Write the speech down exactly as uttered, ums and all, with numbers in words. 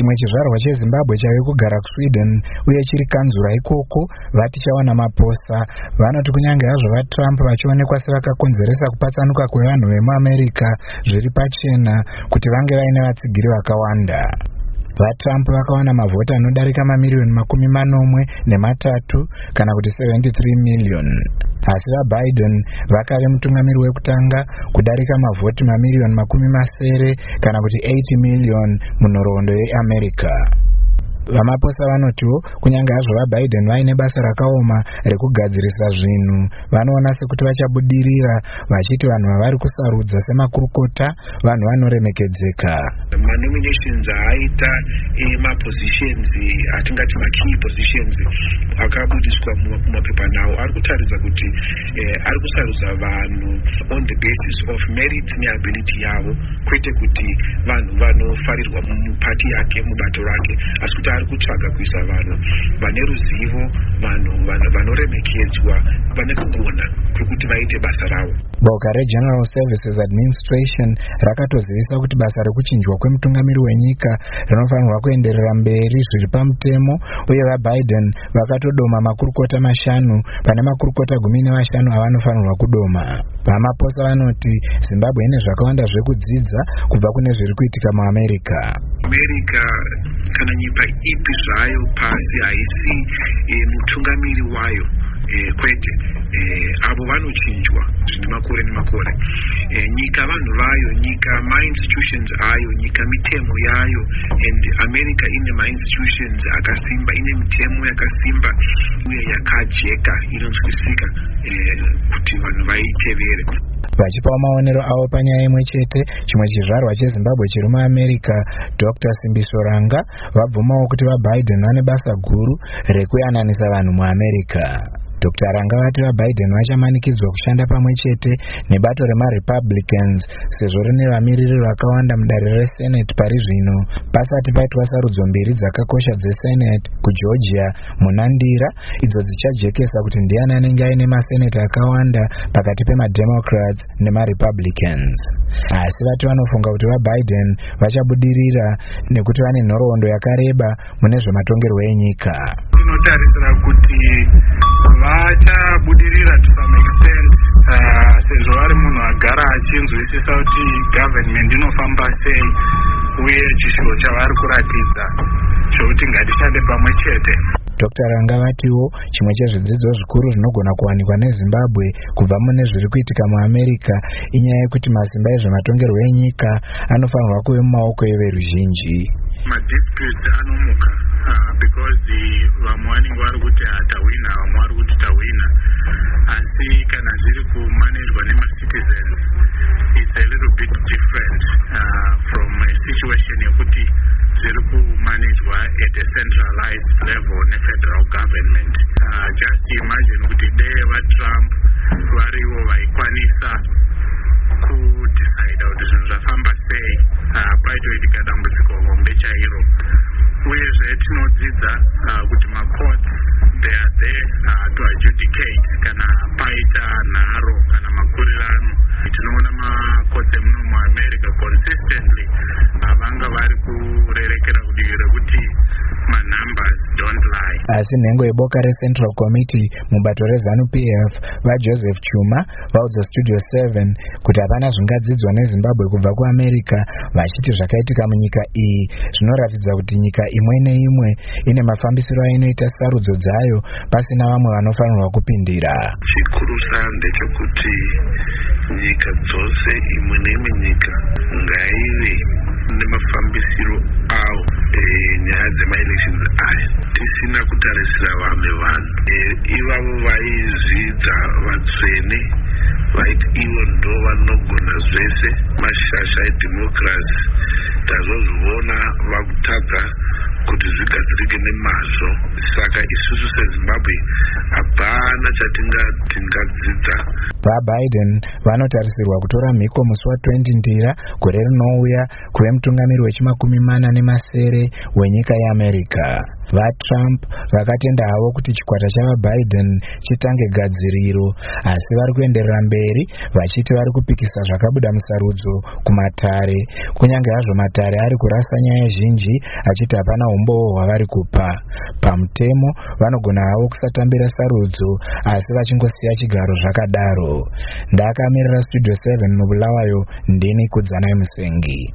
Chimwe chizvarwa cheZimbabwe chave kugara kuSweden uye chiri kanzura ikoko vati chawana maposa. Vanoti kunyange hazvo vaTrump vachionekwa sevakakonzeresa kupatsanuka kwevanhu vemuAmerica zviri pachena kuti vange vaine vatsigiri vakawanda. VaTrump vakawana mavhoti anodarika mamiliyoni makumi manomwe nematatu kana kuti seventy-three million. Asi vaBiden vakave mutungamiri wekutanga kudarika mavhoti mamiliyoni makumi masere kana kuti eighty million munhoroondo yeAmerica. Vamaposa vanotiwo kunyange hazvo vaBiden vaine basa rakaoma rekugadzirisa zvinhu, vanoona sekuti vachabudirira vachiti vanhu vavari kusarudza semakurukota vanhu vanoremekedzeka. Manominations aita emapositions atingati makey positions akabudiswa mumapepa nawo ari kutaridza kuti eh, ari kusarudza vanhu on the basis of merit neability yavo, kwete kuti vanhu vanofarirwa mupati yake mubato rake, asi kuti ari kutsvaga kuisa vanhu vane ruzivo, vanhu vanoremekedzwa, vane kugona kwekuti vaite basa ravo. Boka reGeneral Services Administration rakatozivisa kuti basa rekuchinjwa kwemutungamiri wenyika rinofanirwa kuenderera mberi zviri pamutemo, uye vaBiden vakatodoma makurukota mashanu pane makurukota gumi nevashanu avanofanirwa kudoma. Vamaposa vanoti Zimbabwe ine zvakawanda zvekudzidza kubva kune zviri kuitika muAmerica. America kana nyika ipi zvayo pasi haisi e, mutungamiri wayo e, kwete e, avo vanochinjwa zvine makore nemakore. E, nyika vanhu vayo, nyika ma-institutions ayo, nyika mitemo yayo, and America ine ma-institutions akasimba, ine mitemo yakasimba uye yakajeka inonzwisika e, kuti vanhu vaitevere. Vachipawo maonero avo panyaya imwe chete, chimwe chizvarwa cheZimbabwe chiri muAmerica, Doctor Simbiso Ranga, vabvumawo kuti vaBiden vane basa guru rekuyananisa vanhu muAmerica. Doctor Ranga vati vaBiden vachamanikidzwa kushanda pamwe chete nebato remaRepublicans sezvo rine vamiriri vakawanda mudare reSenate pari zvino, pasati paitwa sarudzo mbiri dzakakosha dzeSenate kuGeorgia muna Ndira, idzo dzichajekesa kuti ndiani anenge aine maSenate akawanda pakati pemaDemocrats nemaRepublicans. Asi vati vanofunga kuti vaBiden vachabudirira nekuti vane nhoroondo yakareba mune zvematongerwo enyika. Tinotarisira kuti vachabudirira to some extent uh, sezvo vari munhu agara achinzwisisa kuti government inofamba sei uye chishuwo chavari kuratidza chokuti ngatishande pamwe chete. Doctor Ranga vatiwo chimwe chezvidzidzo zvikuru zvinogona kuwanikwa neZimbabwe kubva mune zviri kuitika muAmerica inyaya yekuti masimba ezvematongerwo enyika anofanirwa kuve mumaoko everuzhinji. Madisputes anomuka uh, because the vamwe vanenge vari kuti hatawina, vamwe vari kuti tawina, asi kana zviri kumanagwa nemacitizens it's a little bit different uh, from a situation yekuti zviri kumanagwa at a centralized level nefederal government. Uh, just imagine kuti dei vaTrump varivo vaikwanisa kudecide kuti zvinhu zvafamba sei, uh, paitoitika dambudziko hombe chairo. Uyezve tinodzidza uh, kuti macourts they are there uh, to adjudicate kana paita nharo kana makurirano. Tinoona macourts emuno muAmerica consistently uh, vanga vari kurerekera kudivi rekuti manumbers don't lie. Asi nhengo yeboka reCentral Committee mubato reZANU-P F vaJoseph Chuma vaudza Studio seven kuti hapana zvingadzidzwa neZimbabwe kubva kuAmerica, vachiti zvakaitika munyika iyi zvinoratidza kuti nyika imwe neimwe ine mafambisiro ainoita sarudzo dzayo pasina vamwe vanofanirwa kupindira. Chikurusa ndechekuti nyika dzose, imwe neimwe nyika ngaive nemafambisiro awo nyaya dzemaelections aya tisina kutarisira vamwe vanhu. Ivavo vaizvidza vatsvene vaiti ivo ndo vanogona zvese, mashasha edemocracy. Tazozviona vakutadza kuti zvigadzirike nemazvo. Saka isusu seZimbabwe hapana chatingadzidza. VaBiden vanotarisirwa kutora mhiko musi wa20 Ndira gore rinouya kuve mutungamiri wechimakumi mana nemasere wenyika yeAmerica. vaTrump vakatenda havo kuti chikwata chavaBiden chitange gadziriro, asi vari kuenderera mberi vachiti vari kupikisa zvakabuda musarudzo kumatare, kunyange hazvo matare ari kurasa nyaya zhinji achiti hapana umboo hwavari kupa. Pamutemo vanogona havo kusatambira sarudzo asi vachingosiya chigaro zvakadaro. Ndakamirira Studio seven mubulawayo, ndini Kudzanai Musengi.